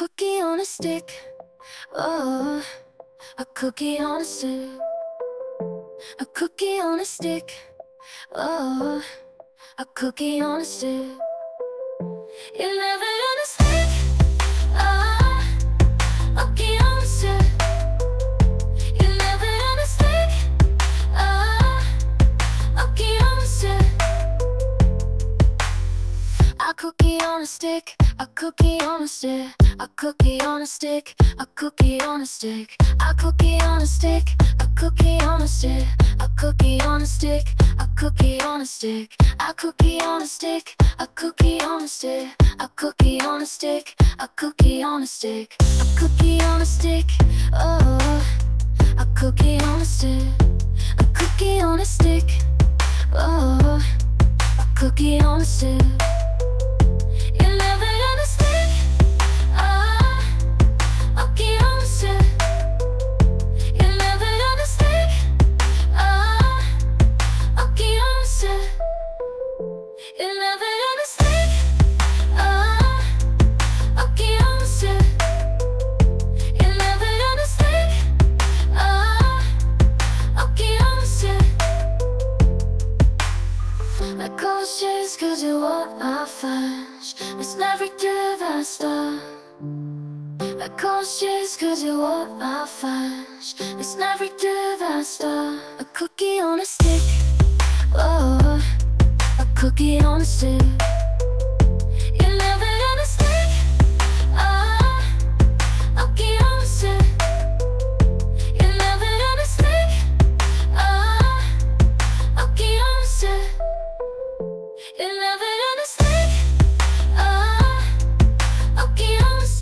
cookie on a stick. Oh, a cookie on a stick. A cookie on a stick. Oh, a cookie on a stick. You live it on a stick. Oh, a cookie on a stick. You live it on a stick. Oh, a cookie on a stick. A cookie on a stick. A cookie on a stick. A cookie on a stick. A cookie on a stick. A cookie on a stick. A cookie on a stick. A cookie on a stick. A cookie on a stick. A cookie on a stick. A cookie on a stick. A cookie on a stick. A cookie on a stick. A cookie on a stick. Oh, a cookie on a stick. A cookie on a stick. Oh, a cookie on a stick. You live it on a stick. Oh, a cookie on a stick. You live it on a stick. Oh, a cookie on a stick. You live it on a stick. Oh, a cookie on a stick. You live it on a stick. Oh, a cookie on a stick. I cautious cause you want my flash. It's never driven star. I cautious cause you want my flash. It's never driven star. A cookie on a stick. Oh, a cookie on a stick.